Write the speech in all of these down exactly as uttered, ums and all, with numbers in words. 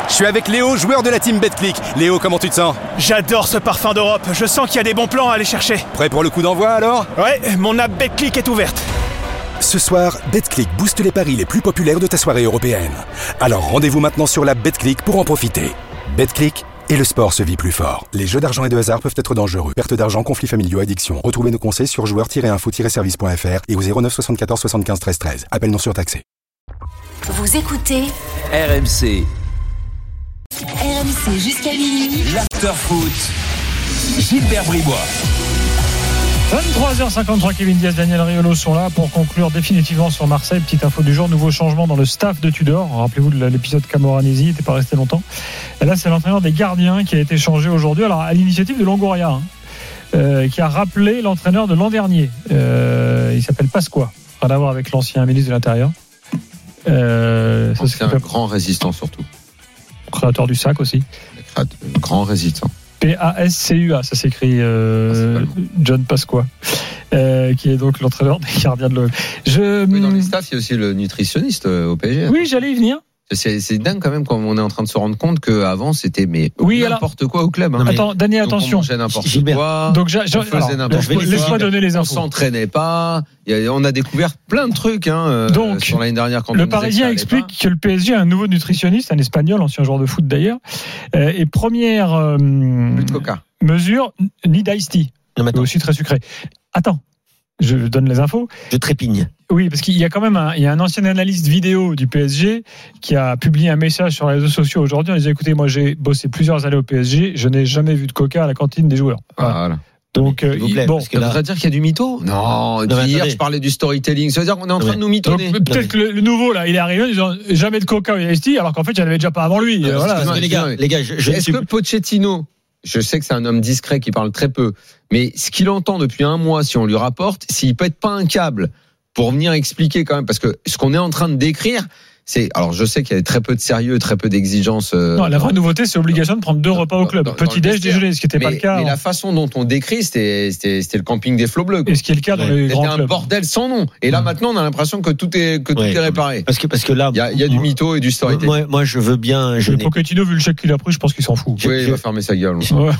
Je suis avec Léo, joueur de la team Betclic. Léo, comment tu te sens ? J'adore ce parfum d'Europe, je sens qu'il y a des bons plans à aller chercher. Prêt pour le coup d'envoi alors ? Ouais, mon app Betclic est ouverte. Ce soir, Betclic booste les paris les plus populaires de ta soirée européenne. Alors rendez-vous maintenant sur l'app Betclic pour en profiter. Betclic, et le sport se vit plus fort. Les jeux d'argent et de hasard peuvent être dangereux. Perte d'argent, conflits familiaux, addiction. Retrouvez nos conseils sur joueurs tiret info tiret service point f r et au zéro neuf soixante-quatorze soixante-quinze treize treize. Appel non surtaxé. Vous écoutez R M C. R M C jusqu'à minuit. L'after-foot. Gilbert Bribois. vingt-trois heures cinquante-trois, Kevin Diaz, Daniel Riolo sont là pour conclure définitivement sur Marseille. Petite info du jour, nouveau changement dans le staff de Tudor. Rappelez-vous de l'épisode Camoranesi, il n'était pas resté longtemps. Et là, c'est l'entraîneur des gardiens qui a été changé aujourd'hui, alors à l'initiative de Longoria, hein, euh, qui a rappelé l'entraîneur de l'an dernier. Euh, il s'appelle Pasqua, rien à voir avec l'ancien ministre de l'Intérieur. Euh, ça, c'est un grand résistant surtout. Créateur du sac aussi. Grand résistant. P A S C U A, ça s'écrit euh, John Pasqua, euh, qui est donc l'entraîneur des gardiens de l'O M. Je... Oui, dans les staffs, il y a aussi le nutritionniste au P S G. Oui, j'allais y venir. C'est, c'est dingue quand même quand on est en train de se rendre compte qu'avant c'était mais oui, n'importe alors, quoi au club. Hein. Attends, Daniel, donc attention. On mangeait n'importe Gilbert. quoi. Donc, j'a, j'a, on faisait alors, n'importe quoi. Laisse-moi donner les infos. On s'entraînait pas. On a découvert plein de trucs hein, donc, sur l'année dernière. Quand le on Parisien que explique pas. que le P S G a un nouveau nutritionniste, un Espagnol, ancien joueur de foot d'ailleurs. Euh, et première euh, Plus de coca. mesure, ni d'ice tea. Aussi très sucré. Attends. Je donne les infos. Je trépigne. Oui, parce qu'il y a quand même un, il y a un ancien analyste vidéo du P S G qui a publié un message sur les réseaux sociaux aujourd'hui en disant écoutez, moi j'ai bossé plusieurs années au P S G, je n'ai jamais vu de coca à la cantine des joueurs. Voilà. Voilà. Donc, euh, plaît, bon, parce que Ça là... voudrait dire qu'il y a du mytho ? Non, non hier attendez. je parlais du storytelling. Ça veut dire qu'on est en train ouais. de nous mitonner. donc, peut-être que le, le nouveau là, il est arrivé en disant jamais de coca au I S T, alors qu'en fait il n'y en avait déjà pas avant lui. Non, voilà. excuse-moi, les gars, les gars, je, je Est-ce suis... que Pochettino, je sais que c'est un homme discret qui parle très peu, mais ce qu'il entend depuis un mois, si on lui rapporte, s'il pète pas un câble pour venir expliquer quand même, parce que ce qu'on est en train de décrire, c'est, alors je sais qu'il y a très peu de sérieux, très peu d'exigences. Euh, Non, la vraie nouveauté, c'est l'obligation de prendre deux repas au club, dans- dans petit le déj, vestiaire. déjeuner, ce qui n'était pas mais, le cas. mais hein. la façon dont on décrit, c'était, c'était, c'était le camping des flots bleus. quoi. Et ce qui est le cas dans Ouais. les C'était grands un clubs. bordel sans nom. Et là maintenant, on a l'impression que tout est que tout Ouais. est réparé. Parce que, parce que là... Il y a, il y a du mytho et du storytelling. Moi, moi, je veux bien... Je Le n'ai Pochettino, vu le chèque qu'il a pris, je pense qu'il s'en fout. je- Oui, il je- va fermer sa gueule. Ouais.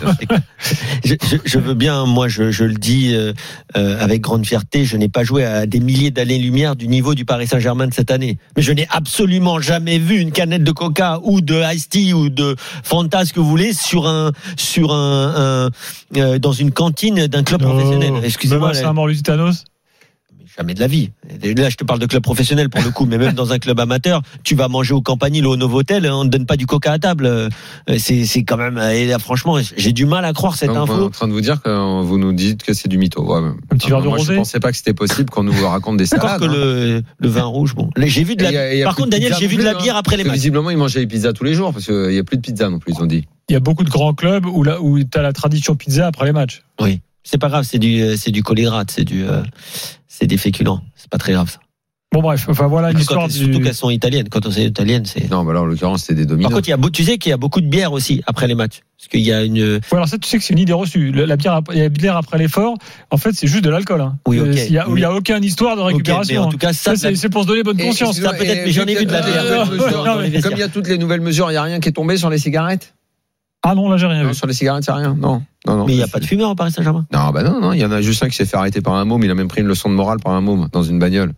je, je, je veux bien, moi je, je le dis euh, euh, avec grande fierté, je n'ai pas joué à des milliers d'années-lumière du niveau du Paris Saint-Germain de cette année. Mais je n'ai absolument jamais vu une canette de Coca ou de Ice Tea ou de Fanta, ce que vous voulez, sur un, sur un, un euh, dans une cantine d'un club professionnel. Excusez-moi. C'est là, un mort Lusitanos. jamais de la vie. Là, je te parle de club professionnel pour le coup, mais même dans un club amateur, tu vas manger au Campanile ou au Novotel, on ne donne pas du Coca à table. C'est, c'est quand même, et là, franchement, j'ai du mal à croire cette Donc, on est en info. train de vous dire que vous nous dites que c'est du mytho. Ouais. Un petit verre de Moi, rosé. je pensais pas que c'était possible qu'on nous raconte des Encore salades. que hein. le, le vin rouge, bon. Là, j'ai vu de la, Et y a- y a par plus contre, de Daniel, pizza j'ai non vu de plus, la hein. bière après les Parce que matchs. visiblement, ils mangeaient les pizzas tous les jours parce qu'il n'y a plus de pizza non plus, ils ont dit. Il y a beaucoup de grands clubs où, là, où tu as la tradition pizza après les matchs. Oui. C'est pas grave, c'est du, c'est du colhydrate, c'est du, euh, c'est des féculents. C'est pas très grave, ça. Bon, bref, enfin voilà l'histoire Quand- du. Surtout qu'elles sont italiennes. Quand on sait italienne, c'est. Non, bah là, en l'occurrence, c'était des Par dominos. contre, il y a, beau- tu sais qu'il y a beaucoup de bière aussi après les matchs. Parce qu'il y a une. Ouais, alors ça, tu sais que c'est une idée reçue. Le- La bière, ap- la bière après l'effort, en fait, c'est juste de l'alcool. Hein. Oui, ok. Euh, Il y a, il y a aucune histoire de Ok, récupération. mais en tout cas, ça, Ça, c'est, c'est pour se donner bonne Et- conscience. excuse-moi, ça, peut-être, et mais j'en ai vu vu de la que- bière. euh, Non, mesures, non, mais- Comme il y a toutes les nouvelles mesures, il n'y a rien qui est tombé sur les cigarettes. Ah non, là, j'ai rien Non, vu. sur les cigarettes, il n'y a rien. Non, non, non. Mais il n'y a pas de fumeur au Paris Saint-Germain. Non, bah non, non. Il y en a juste un qui s'est fait arrêter par un môme. Il a même pris une leçon de morale par un môme dans une bagnole.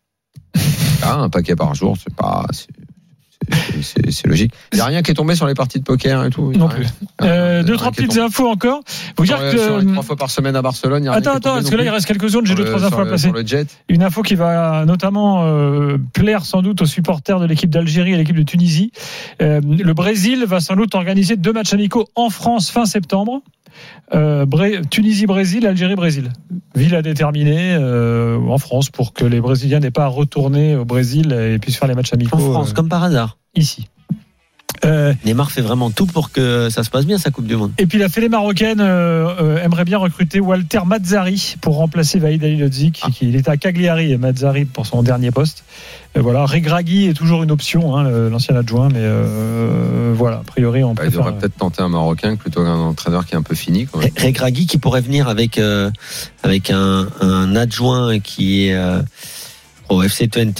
Ah, un paquet par jour, c'est pas. C'est, c'est, c'est, c'est logique. Il n'y a rien qui est tombé sur les parties de poker et tout. Non Rien. plus. Ah, Euh, il y a deux, rien trois qui est petites tombé. infos encore. Vous dire Sur, les- sur les que. trois fois par semaine à Barcelone, il y a rien Attends, qui est attends, tombé parce non que là, il plus. reste quelques zones, j'ai Sur deux, le- trois infos sur à le- passer. Sur le jet. Une info qui va notamment euh, plaire sans doute aux supporters de l'équipe d'Algérie et l'équipe de Tunisie. Euh, le Brésil va sans doute organiser deux matchs amicaux en France fin septembre. Euh, Bré- Tunisie-Brésil, Algérie-Brésil. Ville à déterminer euh, en France pour que les Brésiliens n'aient pas à retourner au Brésil et puissent faire les matchs amicaux En France, euh, comme par hasard. ici. Euh, Neymar fait vraiment tout pour que ça se passe bien, sa Coupe du Monde. Et puis la Fédé marocaine euh, euh, aimerait bien recruter Walter Mazzari pour remplacer Vahid Halilhodžić, Ah. qui il était à Cagliari et Mazzari pour son dernier poste. Euh, voilà, Regragui est toujours une option, hein, le- l'ancien adjoint, mais euh, voilà, a priori on Bah, il préfère. devrait peut-être tenter un Marocain plutôt qu'un entraîneur qui est un peu fini. Quand même. Re- Regragui qui pourrait venir avec, euh, avec un, un adjoint qui est euh, au F C Twente.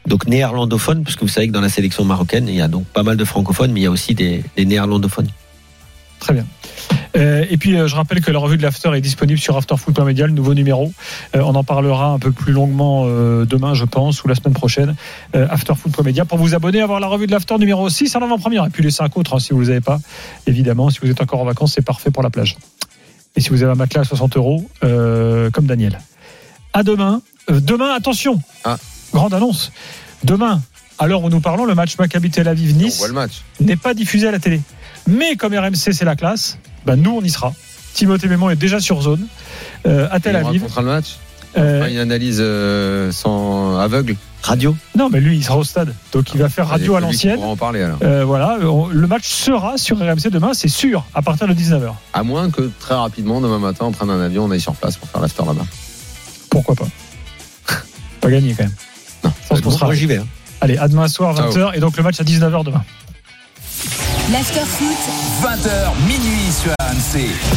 donc néerlandophone, parce que vous savez que dans la sélection marocaine, il y a donc pas mal de francophones, mais il y a aussi des, des néerlandophones. Très bien. Euh, et puis euh, je rappelle que la revue de l'After est disponible sur afterfoot point media, le nouveau numéro. Euh, on en parlera un peu plus longuement euh, demain, je pense, ou la semaine prochaine. Euh, afterfoot point media pour vous abonner, avoir la revue de l'After numéro six en avant-première. Et puis les cinq autres, hein, si vous ne les avez pas, évidemment. Si vous êtes encore en vacances, c'est parfait pour la plage. Et si vous avez un matelas à soixante euros, euh, comme Daniel. À demain. Euh, demain, attention. Ah. Grande annonce. Demain, à l'heure où nous parlons, le match Maccabi Tel Aviv-Nice On voit le match. n'est pas diffusé à la télé. Mais comme R M C, c'est la classe, ben nous, on y sera. Timothée Mémon est déjà sur zone euh, à Tel Et on Aviv. racontera le match. Euh, Enfin, une analyse euh, sans aveugle. Radio. non, mais lui, il sera au stade. Donc, il va faire radio à l'ancienne. On va en parler alors. Euh, voilà, on- le match sera sur R M C demain, c'est sûr, à partir de dix-neuf heures. À moins que très rapidement, demain matin, on prenne un avion, on aille sur place pour faire l'after là-bas. Pourquoi pas Pas gagné quand même. Non, Je pense qu'on sera. Moi, j'y vais. hein. Allez, à demain soir, Ciao. vingt heures, et donc le match à dix-neuf heures demain. L'afterfoot. vingt heures minuit sur R M C.